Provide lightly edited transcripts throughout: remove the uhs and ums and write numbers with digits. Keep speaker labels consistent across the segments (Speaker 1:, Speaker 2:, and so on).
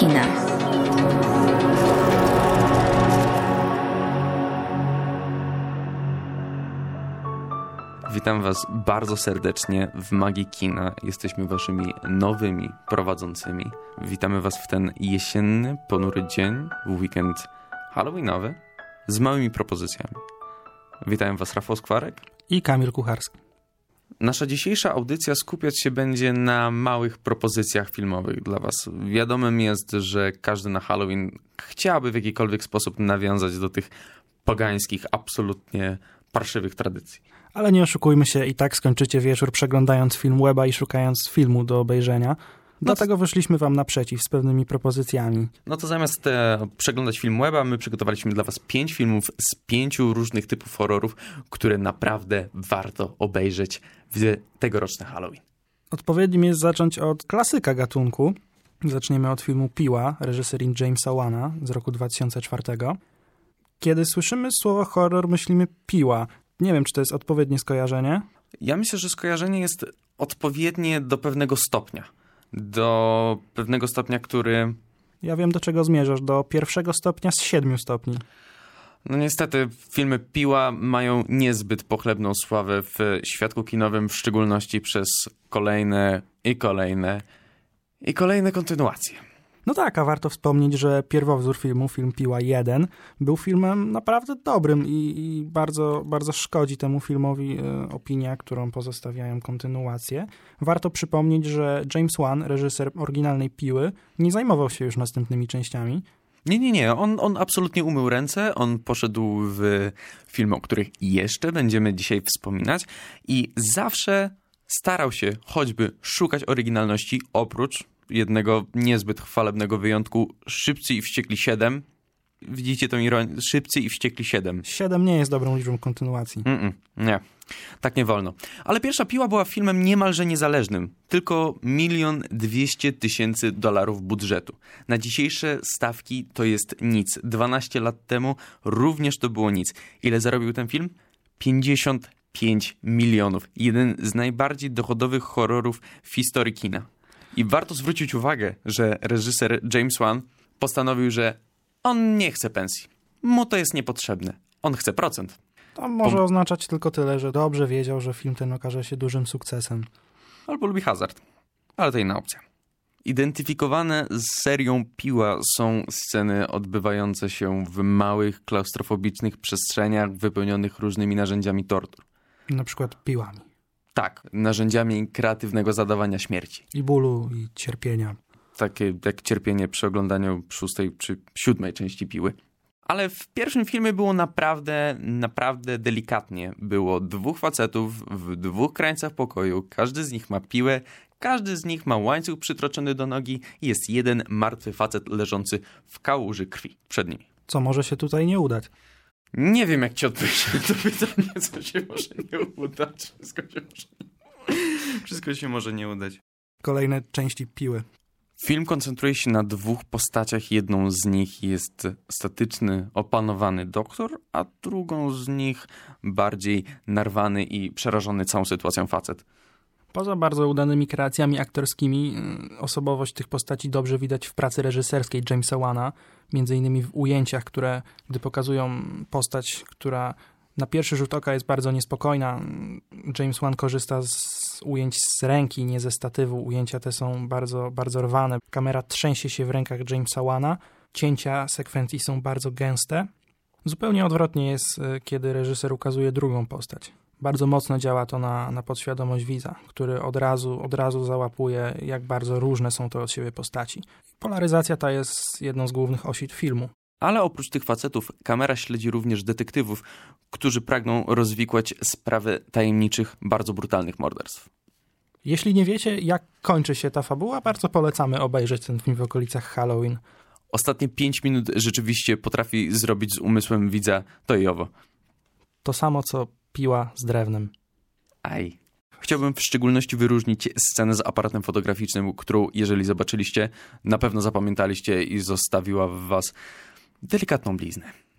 Speaker 1: kina.
Speaker 2: Witam Was bardzo serdecznie w Magii Kina. Jesteśmy Waszymi nowymi prowadzącymi. Witamy Was w ten jesienny, ponury dzień, w weekend halloweenowy z małymi propozycjami. Witają Was Rafał Skwarek
Speaker 3: i Kamil Kucharski.
Speaker 2: Nasza dzisiejsza audycja skupiać się będzie na małych propozycjach filmowych dla Was. Wiadomym jest, że każdy na Halloween chciałby w jakikolwiek sposób nawiązać do tych pogańskich, absolutnie parszywych tradycji.
Speaker 3: Ale nie oszukujmy się, i tak skończycie wieczór przeglądając film Weba i szukając filmu do obejrzenia. Dlatego wyszliśmy wam naprzeciw z pewnymi propozycjami.
Speaker 2: No to zamiast przeglądać film Weba, my przygotowaliśmy dla was 5 filmów z 5 różnych typów horrorów, które naprawdę warto obejrzeć w tegoroczny Halloween.
Speaker 3: Odpowiednim jest zacząć od klasyka gatunku. Zaczniemy od filmu Piła, reżyserii Jamesa Wana z roku 2004. Kiedy słyszymy słowo horror, myślimy Piła. Nie wiem, czy to jest odpowiednie skojarzenie.
Speaker 2: Ja myślę, że skojarzenie jest odpowiednie do pewnego stopnia. Do pewnego stopnia, który...
Speaker 3: Ja wiem, do czego zmierzasz. Do pierwszego stopnia z 7 stopni.
Speaker 2: No niestety filmy Piła mają niezbyt pochlebną sławę w świadku kinowym, w szczególności przez kolejne kontynuacje.
Speaker 3: No tak, a warto wspomnieć, że pierwowzór filmu, film Piła 1, był filmem naprawdę dobrym i bardzo, bardzo szkodzi temu filmowi opinia, którą pozostawiają kontynuacje. Warto przypomnieć, że James Wan, reżyser oryginalnej Piły, nie zajmował się już następnymi częściami.
Speaker 2: Nie. On absolutnie umył ręce. On poszedł w filmy, o których jeszcze będziemy dzisiaj wspominać i zawsze starał się choćby szukać oryginalności oprócz jednego niezbyt chwalebnego wyjątku, Szybcy i Wściekli 7. Widzicie tą ironię? Szybcy i Wściekli 7.
Speaker 3: 7 nie jest dobrą liczbą kontynuacji.
Speaker 2: Nie, tak nie wolno. Ale pierwsza Piła była filmem niemalże niezależnym. Tylko $1,200,000 budżetu. Na dzisiejsze stawki to jest nic. 12 lat temu również to było nic. Ile zarobił ten film? 55 milionów. Jeden z najbardziej dochodowych horrorów w historii kina. I warto zwrócić uwagę, że reżyser James Wan postanowił, że on nie chce pensji. Mu to jest niepotrzebne. On chce procent.
Speaker 3: To może oznaczać tylko tyle, że dobrze wiedział, że film ten okaże się dużym sukcesem.
Speaker 2: Albo lubi hazard. Ale to inna opcja. Identyfikowane z serią Piła są sceny odbywające się w małych, klaustrofobicznych przestrzeniach wypełnionych różnymi narzędziami tortur.
Speaker 3: Na przykład piłami.
Speaker 2: Tak, narzędziami kreatywnego zadawania śmierci.
Speaker 3: I bólu, i cierpienia.
Speaker 2: Takie jak cierpienie przy oglądaniu 6. czy 7. części Piły. Ale w pierwszym filmie było naprawdę delikatnie. Było 2 facetów w 2 krańcach pokoju. Każdy z nich ma piłę, każdy z nich ma łańcuch przytroczony do nogi i jest jeden martwy facet leżący w kałuży krwi przed nimi.
Speaker 3: Co może się tutaj nie udać?
Speaker 2: Nie wiem, jak ci odpowiedzieć na to pytanie, co się może nie udać. Wszystko się może nie udać.
Speaker 3: Kolejne części Piły.
Speaker 2: Film koncentruje się na 2 postaciach. Jedną z nich jest statyczny, opanowany doktor, a drugą z nich bardziej narwany i przerażony całą sytuacją facet.
Speaker 3: Poza bardzo udanymi kreacjami aktorskimi, osobowość tych postaci dobrze widać w pracy reżyserskiej Jamesa Wana, między innymi w ujęciach, które, gdy pokazują postać, która na pierwszy rzut oka jest bardzo niespokojna. James Wan korzysta z ujęć z ręki, nie ze statywu. Ujęcia te są bardzo, bardzo rwane. Kamera trzęsie się w rękach Jamesa Wana. Cięcia sekwencji są bardzo gęste. Zupełnie odwrotnie jest, kiedy reżyser ukazuje drugą postać. Bardzo mocno działa to na podświadomość widza, który od razu załapuje, jak bardzo różne są to od siebie postaci. Polaryzacja ta jest jedną z głównych osi filmu.
Speaker 2: Ale oprócz tych facetów kamera śledzi również detektywów, którzy pragną rozwikłać sprawę tajemniczych, bardzo brutalnych morderstw.
Speaker 3: Jeśli nie wiecie, jak kończy się ta fabuła, bardzo polecamy obejrzeć ten film w okolicach Halloween.
Speaker 2: Ostatnie 5 minut rzeczywiście potrafi zrobić z umysłem widza to i owo.
Speaker 3: To samo, co Piła z drewnem.
Speaker 2: Aj. Chciałbym w szczególności wyróżnić scenę z aparatem fotograficznym, którą, jeżeli zobaczyliście, na pewno zapamiętaliście i zostawiła w was delikatną bliznę.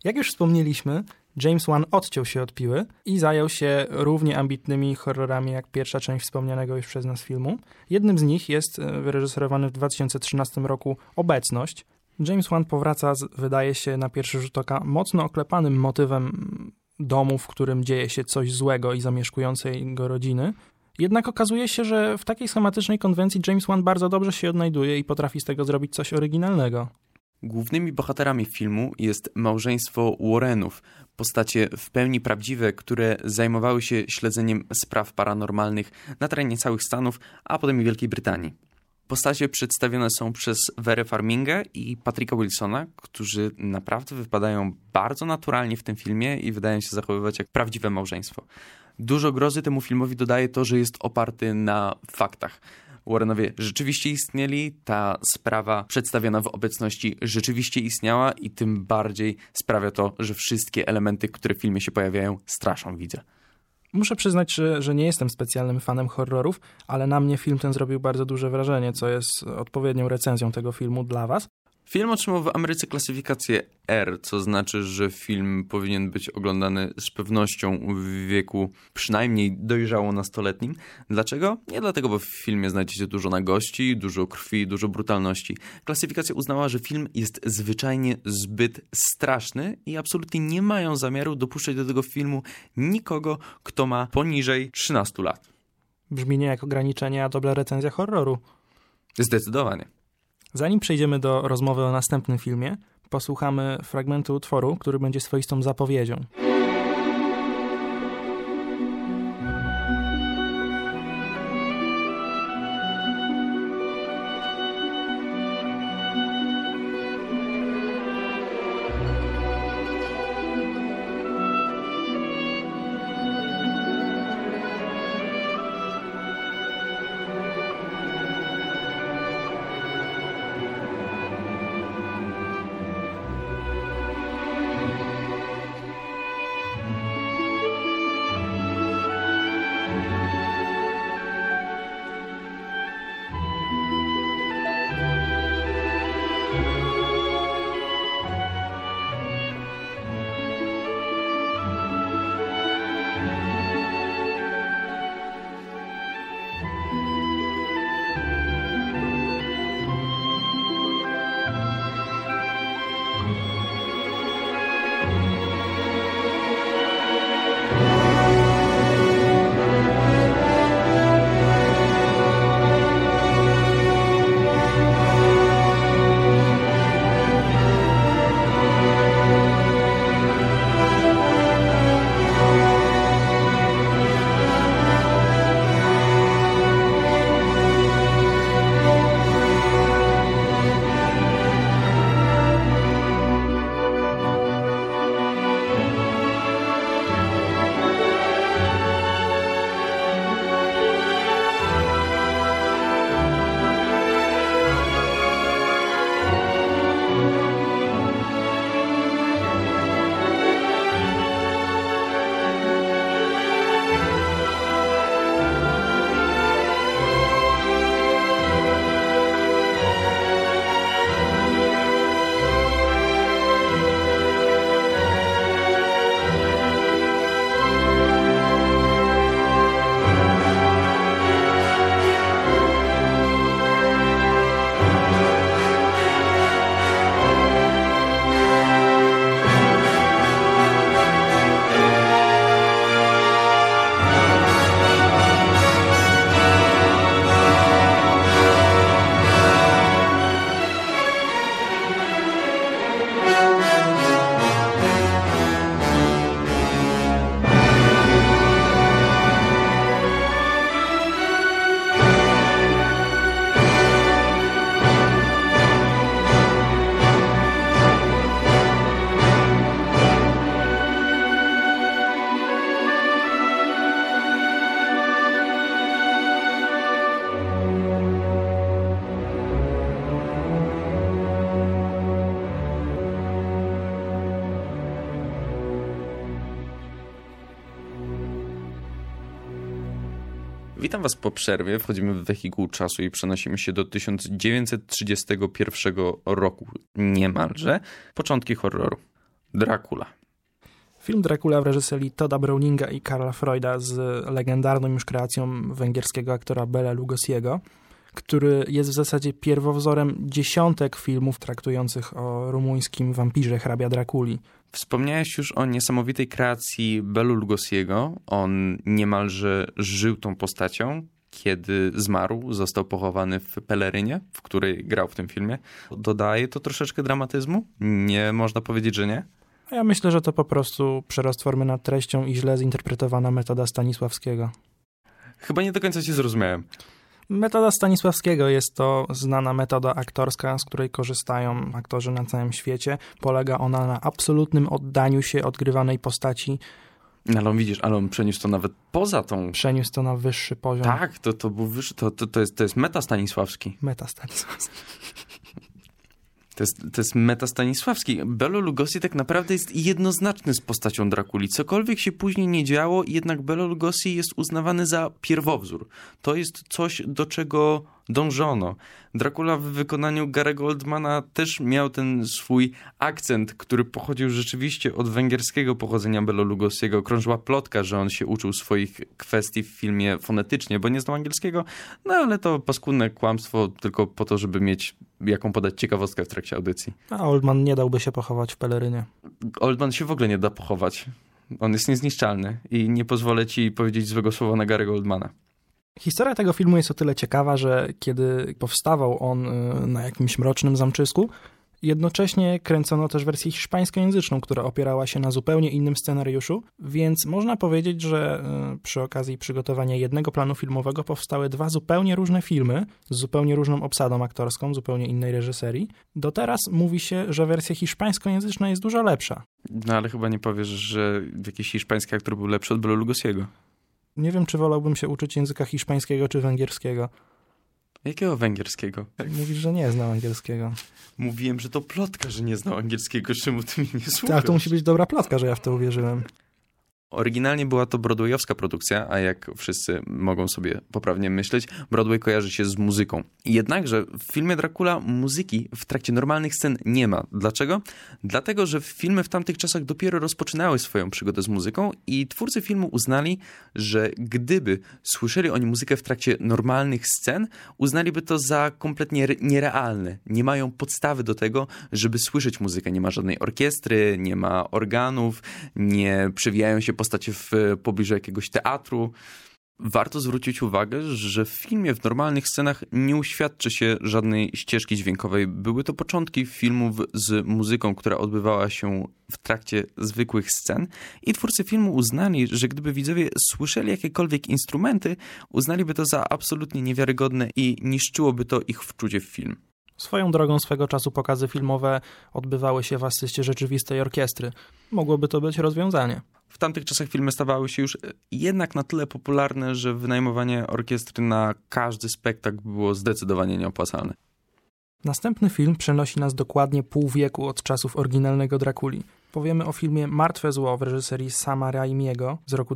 Speaker 3: Jak już wspomnieliśmy, James Wan odciął się od piły i zajął się równie ambitnymi horrorami jak pierwsza część wspomnianego już przez nas filmu. Jednym z nich jest wyreżyserowany w 2013 roku Obecność. James Wan powraca, wydaje się na pierwszy rzut oka, mocno oklepanym motywem domu, w którym dzieje się coś złego i zamieszkującej go rodziny. Jednak okazuje się, że w takiej schematycznej konwencji James Wan bardzo dobrze się odnajduje i potrafi z tego zrobić coś oryginalnego.
Speaker 2: Głównymi bohaterami filmu jest małżeństwo Warrenów, postacie w pełni prawdziwe, które zajmowały się śledzeniem spraw paranormalnych na terenie całych Stanów, a potem i Wielkiej Brytanii. Postacie przedstawione są przez Verę Farmingę i Patricka Wilsona, którzy naprawdę wypadają bardzo naturalnie w tym filmie i wydają się zachowywać jak prawdziwe małżeństwo. Dużo grozy temu filmowi dodaje to, że jest oparty na faktach. Warrenowie rzeczywiście istnieli, ta sprawa przedstawiona w Obecności rzeczywiście istniała i tym bardziej sprawia to, że wszystkie elementy, które w filmie się pojawiają, straszą widza.
Speaker 3: Muszę przyznać, że nie jestem specjalnym fanem horrorów, ale na mnie film ten zrobił bardzo duże wrażenie, co jest odpowiednią recenzją tego filmu dla was.
Speaker 2: Film otrzymał w Ameryce klasyfikację R, co znaczy, że film powinien być oglądany z pewnością w wieku przynajmniej dojrzało nastoletnim. Dlaczego? Nie dlatego, bo w filmie znajdziecie dużo nagości, dużo krwi, dużo brutalności. Klasyfikacja uznała, że film jest zwyczajnie zbyt straszny i absolutnie nie mają zamiaru dopuszczać do tego filmu nikogo, kto ma poniżej 13 lat.
Speaker 3: Brzmi nie jak ograniczenie, a dobra recenzja horroru.
Speaker 2: Zdecydowanie.
Speaker 3: Zanim przejdziemy do rozmowy o następnym filmie, posłuchamy fragmentu utworu, który będzie swoistą zapowiedzią.
Speaker 2: Witam Was po przerwie. Wchodzimy w wehikuł czasu i przenosimy się do 1931 roku, niemalże. Początki horroru. Dracula.
Speaker 3: Film Dracula w reżyserii Todda Browninga i Karla Freuda z legendarną już kreacją węgierskiego aktora Bela Lugosiego, który jest w zasadzie pierwowzorem dziesiątek filmów traktujących o rumuńskim wampirze hrabia Drakuli.
Speaker 2: Wspomniałeś już o niesamowitej kreacji Belu Lugosiego. On niemalże żył tą postacią. Kiedy zmarł, został pochowany w pelerynie, w której grał w tym filmie. Dodaje to troszeczkę dramatyzmu? Nie można powiedzieć, że nie?
Speaker 3: Ja myślę, że to po prostu przerost formy nad treścią i źle zinterpretowana metoda Stanisławskiego.
Speaker 2: Chyba nie do końca cię zrozumiałem.
Speaker 3: Metoda Stanisławskiego jest to znana metoda aktorska, z której korzystają aktorzy na całym świecie. Polega ona na absolutnym oddaniu się odgrywanej postaci.
Speaker 2: No ale widzisz, ale on przeniósł to nawet poza tą...
Speaker 3: Przeniósł to na wyższy poziom.
Speaker 2: Tak, to był wyższy, to jest meta Stanisławski.
Speaker 3: Meta Stanisławski.
Speaker 2: To jest meta Stanisławski. Belo Lugosi tak naprawdę jest jednoznaczny z postacią Drakuli. Cokolwiek się później nie działo, jednak Belo Lugosi jest uznawany za pierwowzór. To jest coś, do czego dążono. Dracula w wykonaniu Gary'ego Oldmana też miał ten swój akcent, który pochodził rzeczywiście od węgierskiego pochodzenia Belo Lugosiego. Krążyła plotka, że on się uczył swoich kwestii w filmie fonetycznie, bo nie znał angielskiego, no ale to paskudne kłamstwo tylko po to, żeby mieć jaką podać ciekawostkę w trakcie audycji.
Speaker 3: A Oldman nie dałby się pochować w pelerynie.
Speaker 2: Oldman się w ogóle nie da pochować. On jest niezniszczalny i nie pozwolę ci powiedzieć złego słowa na Gary'ego Oldmana.
Speaker 3: Historia tego filmu jest o tyle ciekawa, że kiedy powstawał on na jakimś mrocznym zamczysku, jednocześnie kręcono też wersję hiszpańskojęzyczną, która opierała się na zupełnie innym scenariuszu, więc można powiedzieć, że przy okazji przygotowania jednego planu filmowego powstały dwa zupełnie różne filmy z zupełnie różną obsadą aktorską, zupełnie innej reżyserii. Do teraz mówi się, że wersja hiszpańskojęzyczna jest dużo lepsza.
Speaker 2: No ale chyba nie powiesz, że jakiś hiszpański aktor był lepszy od Bela Lugosiego.
Speaker 3: Nie wiem, czy wolałbym się uczyć języka hiszpańskiego czy węgierskiego.
Speaker 2: Jakiego węgierskiego?
Speaker 3: Mówisz, że nie znał angielskiego.
Speaker 2: Mówiłem, że to plotka, że nie znał angielskiego. Czemu ty mnie nie słuchasz?
Speaker 3: Ale to musi być dobra plotka, że ja w to uwierzyłem.
Speaker 2: Oryginalnie była to broadwayowska produkcja, a jak wszyscy mogą sobie poprawnie myśleć, Broadway kojarzy się z muzyką. Jednakże w filmie Dracula muzyki w trakcie normalnych scen nie ma. Dlaczego? Dlatego, że filmy w tamtych czasach dopiero rozpoczynały swoją przygodę z muzyką i twórcy filmu uznali, że gdyby słyszeli oni muzykę w trakcie normalnych scen, uznaliby to za kompletnie nierealne. Nie mają podstawy do tego, żeby słyszeć muzykę. Nie ma żadnej orkiestry, nie ma organów, nie przewijają się postacie w pobliżu jakiegoś teatru. Warto zwrócić uwagę, że w filmie w normalnych scenach nie uświadczy się żadnej ścieżki dźwiękowej. Były to początki filmów z muzyką, która odbywała się w trakcie zwykłych scen i twórcy filmu uznali, że gdyby widzowie słyszeli jakiekolwiek instrumenty, uznaliby to za absolutnie niewiarygodne i niszczyłoby to ich wczucie w film.
Speaker 3: Swoją drogą swego czasu pokazy filmowe odbywały się w asyście rzeczywistej orkiestry. Mogłoby to być rozwiązanie.
Speaker 2: W tamtych czasach filmy stawały się już jednak na tyle popularne, że wynajmowanie orkiestry na każdy spektakl było zdecydowanie nieopłacalne.
Speaker 3: Następny film przenosi nas dokładnie pół wieku od czasów oryginalnego Drakuli. Powiemy o filmie Martwe Zło w reżyserii Sama Raimiego z roku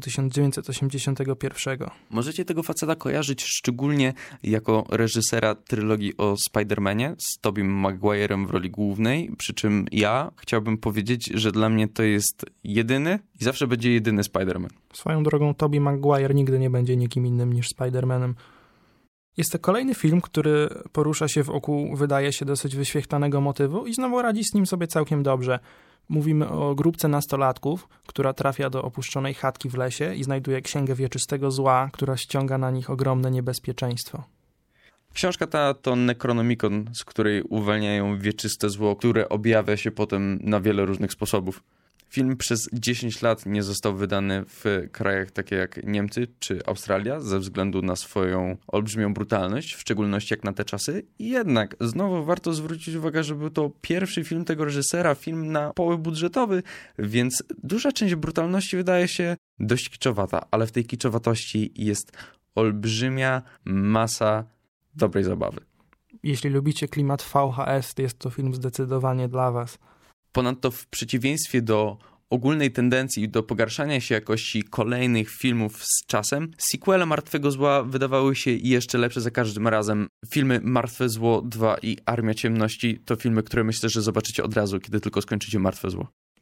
Speaker 3: 1981.
Speaker 2: Możecie tego faceta kojarzyć szczególnie jako reżysera trylogii o Spider-Manie z Tobim Maguire'em w roli głównej, przy czym ja chciałbym powiedzieć, że dla mnie to jest jedyny i zawsze będzie jedyny Spider-Man.
Speaker 3: Swoją drogą Tobey Maguire nigdy nie będzie nikim innym niż Spider-Manem. Jest to kolejny film, który porusza się wokół, wydaje się, dosyć wyświechtanego motywu i znowu radzi z nim sobie całkiem dobrze. Mówimy o grupce nastolatków, która trafia do opuszczonej chatki w lesie i znajduje księgę wieczystego zła, która ściąga na nich ogromne niebezpieczeństwo.
Speaker 2: Książka ta to Necronomicon, z której uwalniają wieczyste zło, które objawia się potem na wiele różnych sposobów. Film przez 10 lat nie został wydany w krajach takie jak Niemcy czy Australia ze względu na swoją olbrzymią brutalność, w szczególności jak na te czasy. Jednak znowu warto zwrócić uwagę, że był to pierwszy film tego reżysera, film na poły budżetowy, więc duża część brutalności wydaje się dość kiczowata, ale w tej kiczowatości jest olbrzymia masa dobrej zabawy.
Speaker 3: Jeśli lubicie klimat VHS, jest to film zdecydowanie dla was.
Speaker 2: Ponadto w przeciwieństwie do ogólnej tendencji do pogarszania się jakości kolejnych filmów z czasem, sequele Martwego Zła wydawały się jeszcze lepsze za każdym razem. Filmy Martwe Zło 2 i Armia Ciemności to filmy, które myślę, że zobaczycie od razu, kiedy tylko skończycie Martwe Zło.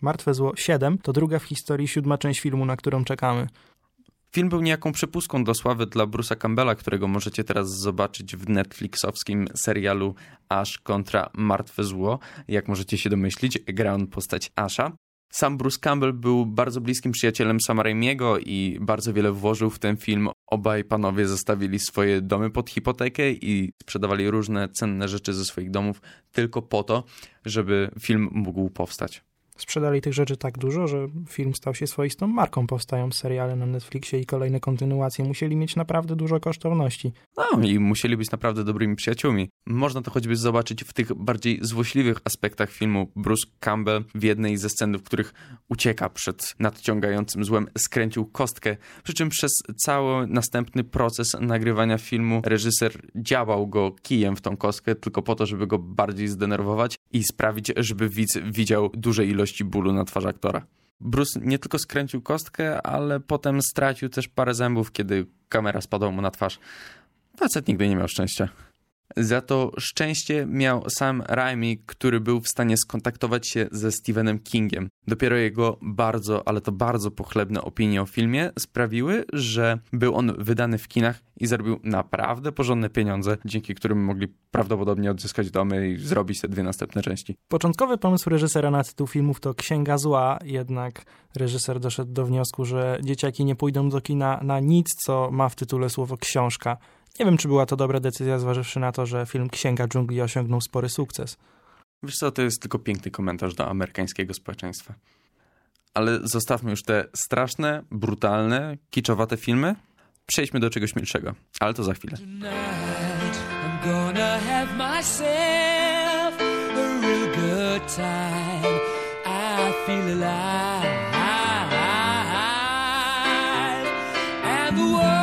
Speaker 3: Martwe Zło 7 to druga w historii 7. część filmu, na którą czekamy.
Speaker 2: Film był niejaką przepustką do sławy dla Bruce'a Campbella, którego możecie teraz zobaczyć w netflixowskim serialu Ash kontra Martwe Zło. Jak możecie się domyślić, gra on postać Asha. Sam Bruce Campbell był bardzo bliskim przyjacielem Sama Raimiego i bardzo wiele włożył w ten film. Obaj panowie zostawili swoje domy pod hipotekę i sprzedawali różne cenne rzeczy ze swoich domów tylko po to, żeby film mógł powstać.
Speaker 3: Sprzedali tych rzeczy tak dużo, że film stał się swoistą marką. Powstając seriale na Netflixie i kolejne kontynuacje musieli mieć naprawdę dużo kosztowności.
Speaker 2: No i musieli być naprawdę dobrymi przyjaciółmi. Można to choćby zobaczyć w tych bardziej złośliwych aspektach filmu. Bruce Campbell w jednej ze scen, w których ucieka przed nadciągającym złem, skręcił kostkę, przy czym przez cały następny proces nagrywania filmu reżyser dziabał go kijem w tą kostkę tylko po to, żeby go bardziej zdenerwować i sprawić, żeby widz widział duże ilości bólu na twarzy aktora. Bruce nie tylko skręcił kostkę, ale potem stracił też parę zębów, kiedy kamera spadła mu na twarz. Facet nigdy nie miał szczęścia. Za to szczęście miał sam Raimi, który był w stanie skontaktować się ze Stephenem Kingiem. Dopiero jego bardzo, ale to bardzo pochlebne opinie o filmie sprawiły, że był on wydany w kinach i zarobił naprawdę porządne pieniądze, dzięki którym mogli prawdopodobnie odzyskać domy i zrobić te 2 następne części.
Speaker 3: Początkowy pomysł reżysera na tytuł filmów to Księga Zła, jednak reżyser doszedł do wniosku, że dzieciaki nie pójdą do kina na nic, co ma w tytule słowo książka. Nie wiem, czy była to dobra decyzja, zważywszy na to, że film Księga Dżungli osiągnął spory sukces.
Speaker 2: Wiesz co, to jest tylko piękny komentarz do amerykańskiego społeczeństwa. Ale zostawmy już te straszne, brutalne, kiczowate filmy. Przejdźmy do czegoś milszego, ale to za chwilę.
Speaker 1: Tonight, I'm gonna have myself a real good time. I feel alive. And the world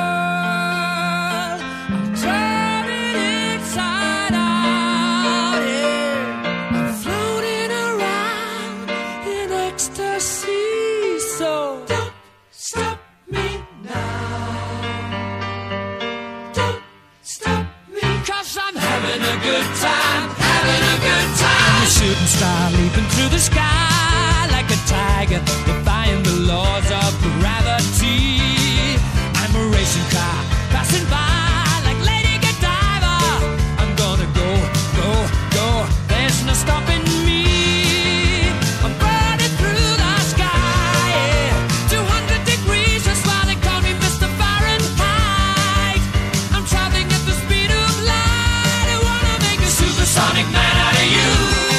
Speaker 1: shooting star leaping through the sky like a tiger, defying the laws of gravity. I'm a racing car passing by like Lady Godiva. I'm gonna go, go, go. There's no stopping me. I'm burning through the sky, yeah. 200 degrees, that's why they call me Mr. Fahrenheit. I'm traveling at the speed of light. I wanna make a supersonic man out of you.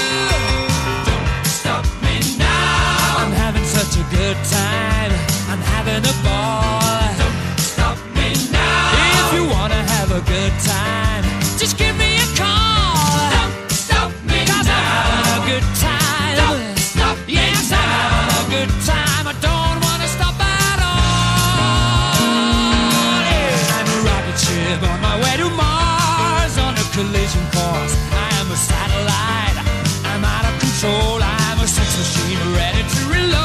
Speaker 1: Such a good time, I'm having a ball. Don't stop me now. If you wanna have a good time, just give me a call. Don't stop me now. 'Cause I'm having a good time. Don't stop me now. Yes, I'm having a good time. I don't wanna stop at all. Yeah. I'm a rocket ship on my way to Mars on a collision course. I am a satellite. I'm out of control. I'm a sex machine ready to reload.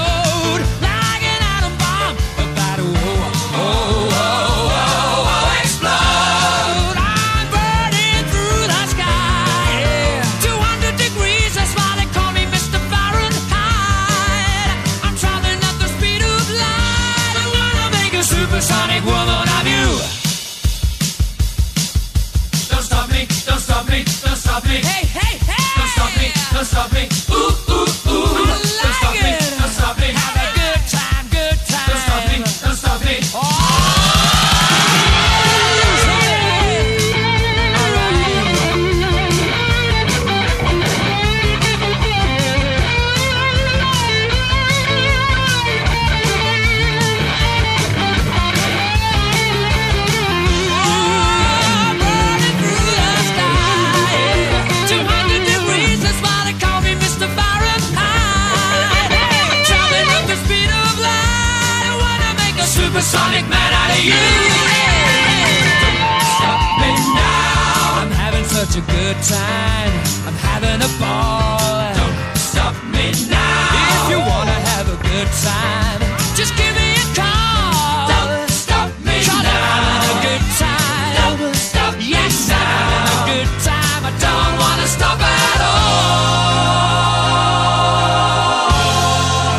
Speaker 1: Supersonic woman of you. Don't stop me, don't stop me, don't stop me. Hey, hey, hey. Don't stop me, don't stop me. Ooh, ooh, ooh. I like don't stop me, don't stop me. Have a good time, good time. Don't stop me, don't stop me. Oh. Supersonic man out of you. Don't stop me now. I'm having such a good time. I'm having a ball. Don't stop me now. If you wanna have a good time, just give me a call. Don't stop me now. I'm having a good time. Don't stop me now. Yes, I'm having a good time. I don't wanna stop at all.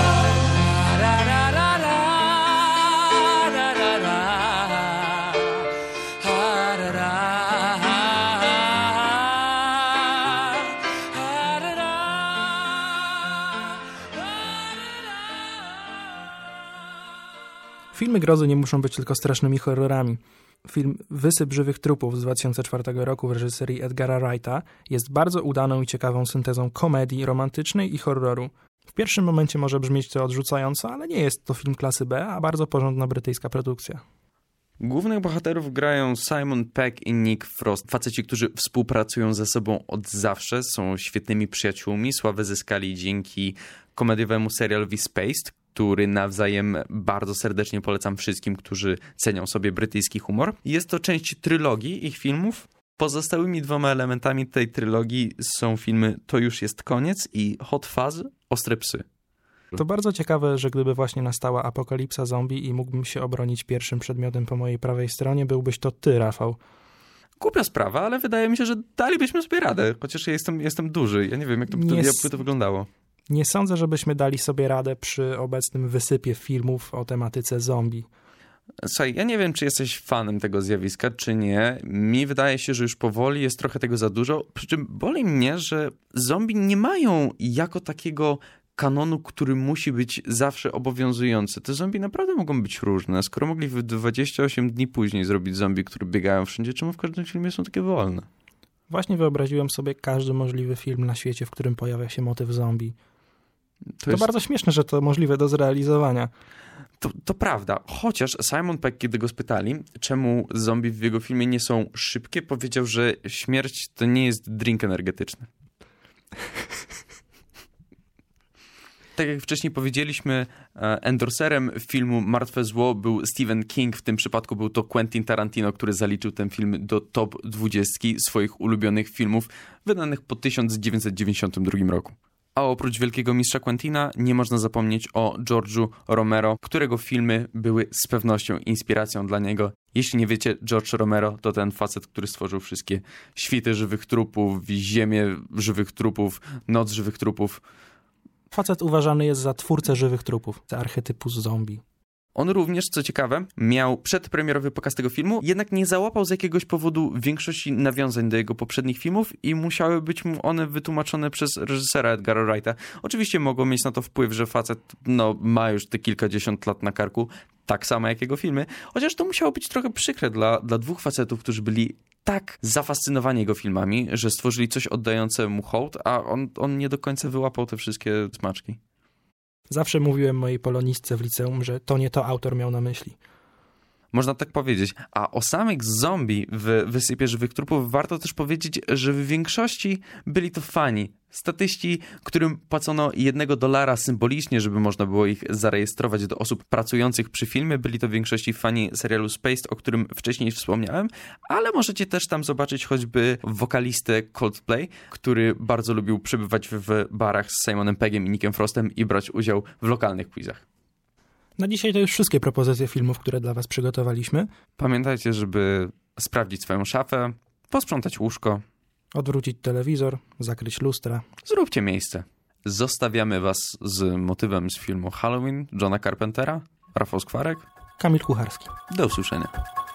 Speaker 3: Filmy grozy nie muszą być tylko strasznymi horrorami. Film Wysyp żywych trupów z 2004 roku w reżyserii Edgara Wrighta jest bardzo udaną i ciekawą syntezą komedii romantycznej i horroru. W pierwszym momencie może brzmieć to odrzucająco, ale nie jest to film klasy B, a bardzo porządna brytyjska produkcja.
Speaker 2: Głównych bohaterów grają Simon Pegg i Nick Frost. Faceci, którzy współpracują ze sobą od zawsze, są świetnymi przyjaciółmi. Sławę zyskali dzięki komediowemu serialowi Spaced, który nawzajem bardzo serdecznie polecam wszystkim, którzy cenią sobie brytyjski humor. Jest to część trylogii ich filmów. Pozostałymi 2 elementami tej trylogii są filmy To już jest koniec i Hot Fuzz – Ostre psy.
Speaker 3: To bardzo ciekawe, że gdyby właśnie nastała apokalipsa zombie i mógłbym się obronić pierwszym przedmiotem po mojej prawej stronie, byłbyś to ty, Rafał.
Speaker 2: Głupia sprawa, ale wydaje mi się, że dalibyśmy sobie radę, chociaż ja jestem duży. Ja nie wiem, jak to wyglądało.
Speaker 3: Nie sądzę, żebyśmy dali sobie radę przy obecnym wysypie filmów o tematyce zombie.
Speaker 2: Słuchaj, ja nie wiem, czy jesteś fanem tego zjawiska, czy nie. Mi wydaje się, że już powoli jest trochę tego za dużo. Przy czym boli mnie, że zombie nie mają jako takiego kanonu, który musi być zawsze obowiązujący. Te zombie naprawdę mogą być różne. Skoro mogli w 28 dni później zrobić zombie, które biegają wszędzie, czemu w każdym filmie są takie wolne?
Speaker 3: Właśnie wyobraziłem sobie każdy możliwy film na świecie, w którym pojawia się motyw zombie. To bardzo śmieszne, że to możliwe do zrealizowania.
Speaker 2: To prawda, chociaż Simon Pegg, kiedy go spytali, czemu zombie w jego filmie nie są szybkie, powiedział, że śmierć to nie jest drink energetyczny. Tak jak wcześniej powiedzieliśmy, endorserem filmu Martwe Zło był Stephen King. W tym przypadku był to Quentin Tarantino, który zaliczył ten film do top 20 swoich ulubionych filmów wydanych po 1992 roku. A oprócz wielkiego mistrza Quentina nie można zapomnieć o George'u Romero, którego filmy były z pewnością inspiracją dla niego. Jeśli nie wiecie, George Romero to ten facet, który stworzył wszystkie Świty żywych trupów, Ziemię żywych trupów, Noc żywych trupów.
Speaker 3: Facet uważany jest za twórcę żywych trupów, za archetypu zombie.
Speaker 2: On również, co ciekawe, miał przedpremierowy pokaz tego filmu, jednak nie załapał z jakiegoś powodu większości nawiązań do jego poprzednich filmów i musiały być mu one wytłumaczone przez reżysera Edgara Wrighta. Oczywiście mogło mieć na to wpływ, że facet ma już te kilkadziesiąt lat na karku, tak samo jak jego filmy, chociaż to musiało być trochę przykre dla 2 facetów, którzy byli tak zafascynowani jego filmami, że stworzyli coś oddające mu hołd, a on nie do końca wyłapał te wszystkie smaczki.
Speaker 3: Zawsze mówiłem mojej polonistce w liceum, że to nie to autor miał na myśli.
Speaker 2: Można tak powiedzieć. A o samych zombie w Wysypie żywych trupów warto też powiedzieć, że w większości byli to fani. Statyści, którym płacono $1 symbolicznie, żeby można było ich zarejestrować do osób pracujących przy filmie. Byli to w większości fani serialu Spaced, o którym wcześniej wspomniałem, ale możecie też tam zobaczyć choćby wokalistę Coldplay, który bardzo lubił przebywać w barach z Simonem Peggiem i Nickiem Frostem i brać udział w lokalnych quizach.
Speaker 3: Na dzisiaj to już wszystkie propozycje filmów, które dla was przygotowaliśmy.
Speaker 2: Pamiętajcie, żeby sprawdzić swoją szafę, posprzątać łóżko,
Speaker 3: odwrócić telewizor, zakryć lustra.
Speaker 2: Zróbcie miejsce. Zostawiamy was z motywem z filmu Halloween Johna Carpentera. Rafał Skwarek.
Speaker 3: Kamil Kucharski.
Speaker 2: Do usłyszenia.